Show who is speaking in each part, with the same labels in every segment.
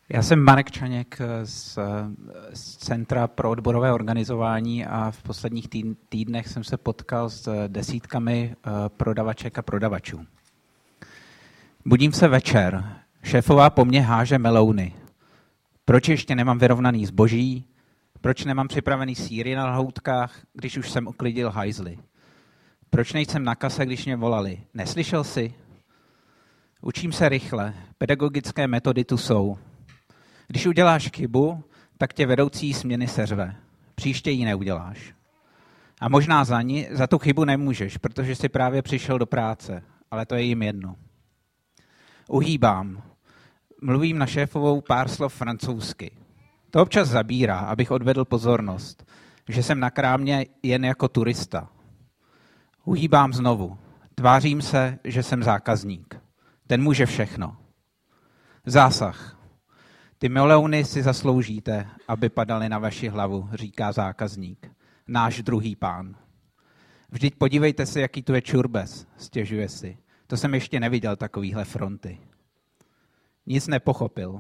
Speaker 1: Já jsem Marek Čaněk z Centra pro odborové organizování a v posledních týdnech jsem se potkal s desítkami prodavaček a prodavačů. Budím se večer. Šéfová po mně háže melouny. Proč ještě nemám vyrovnaný zboží? Proč nemám připravený sýry na lahoutkách, když už jsem uklidil hajzly? Proč nejsem na kase, když mě volali? Neslyšel jsi? Učím se rychle. Pedagogické metody tu jsou. Když uděláš chybu, tak tě vedoucí směny seřve. Příště ji neuděláš. A možná za tu chybu nemůžeš, protože jsi právě přišel do práce, ale to je jim jedno. Uhýbám. Mluvím na šéfovou pár slov francouzsky. To občas zabírá, abych odvedl pozornost, že jsem na krámě jen jako turista. Uhýbám znovu. Tvářím se, že jsem zákazník. Ten může všechno. Zásah. Ty melouny si zasloužíte, aby padaly na vaši hlavu, říká zákazník. Náš druhý pán. Vždyť podívejte se, jaký tu je čurbes, stěžuje si. To jsem ještě neviděl takovýhle fronty. Nic nepochopil.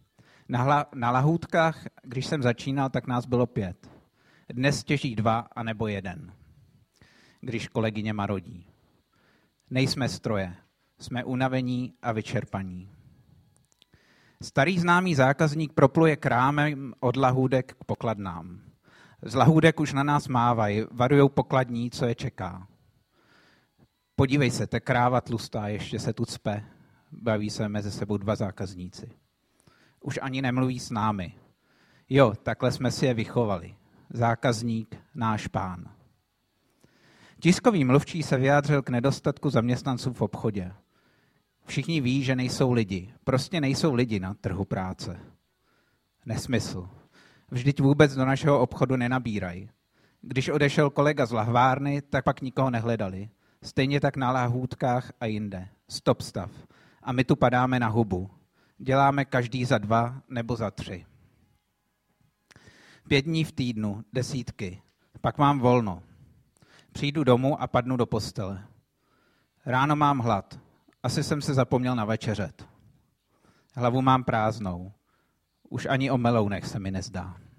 Speaker 1: Na lahůdkách, když jsem začínal, tak nás bylo 5. Dnes těží 2 anebo 1. Když kolegyně marodí. Nejsme stroje. Jsme unavení a vyčerpaní. Starý známý zákazník propluje krámem od lahůdek k pokladnám. Z lahůdek už na nás mávají, varujou pokladní, co je čeká. Podívej se, ta kráva tlustá, ještě se tu cpe. Baví se mezi sebou 2 zákazníci. Už ani nemluví s námi. Jo, takhle jsme si je vychovali. Zákazník, náš pán. Tiskový mluvčí se vyjádřil k nedostatku zaměstnanců v obchodě. Všichni ví, že nejsou lidi. Prostě nejsou lidi na trhu práce. Nesmysl. Vždyť vůbec do našeho obchodu nenabírají. Když odešel kolega z lahvárny, tak pak nikoho nehledali. Stejně tak na lahůdkách a jinde. Stop stav. A my tu padáme na hubu. Děláme každý za 2 nebo za 3. 5 dní v týdnu, desítky. Pak mám volno. Přijdu domů a padnu do postele. Ráno mám hlad. Asi jsem se zapomněl navečeřet. Hlavu mám prázdnou. Už ani o melounech se mi nezdá.